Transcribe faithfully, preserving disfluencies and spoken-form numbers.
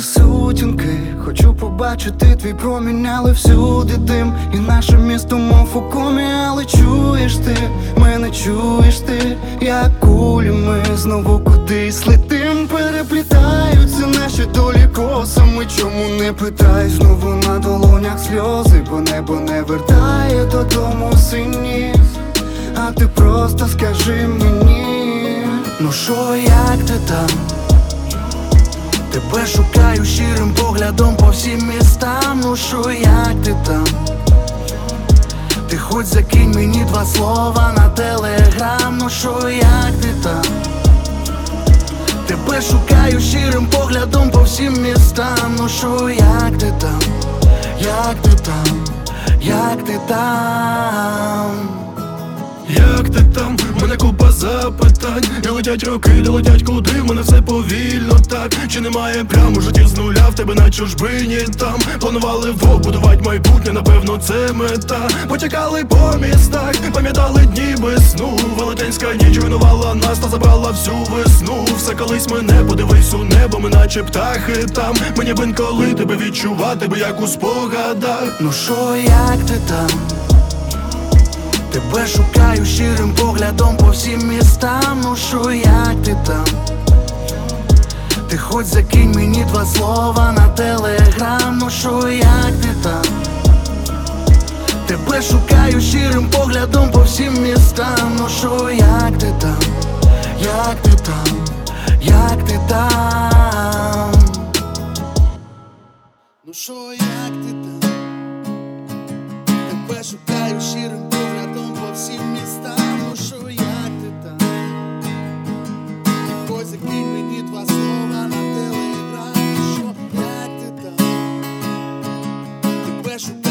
Згасили сутінки, хочу побачити твій промінь, але всюди дим, і наше місто мов у комі. Але чуєш ти, мене чуєш ти, як кулі ми знову кудись летим. Переплітаються наші долі косами, чому не питай, знову на долонях сльози, бо небо не вертає додому сині. А ти просто скажи мені, ну що, як ти там? Тебе шукаю щирим поглядом по всім містам. Ну що, як ти там? Ти хоч закинь мені два слова на телеграм. Ну що, як ти там? Тебе шукаю щирим поглядом по всім містам. Ну що, як ти там? Як ти там? Як ти там? Як ти там? В мене купа запитань. І летять роки, не летять куди, в мене все повільно так. Чи немає прямо в житті з нуля, в тебе на чужбині там? Планували вдвох будувати майбутнє, напевно це мета. Потякали по містах, пам'ятали дні без сну. Велетенська ніч руйнувала нас та забрала всю весну. Все колись мене, подивись у небо, ми наче птахи там. Мені б інколи тебе відчувати, бо як у спогадах. Ну що, як ти там? Тебе шукаю щирим поглядом по всім містам. Ну що, як ти там? Ти хоч закинь мені два слова на телеграм. Ну що, як ти там? Тебе шукаю щирим поглядом по всім містам. Ну що, як ти там? Як ти там? Як ти там? Ну що, як ти там? Тебе шукаю щирим поглядом по всім містам. Ну що, як ти там? І хоч закинь мені два слова на телеграм. Ну що, як ти там? Тебе шукаю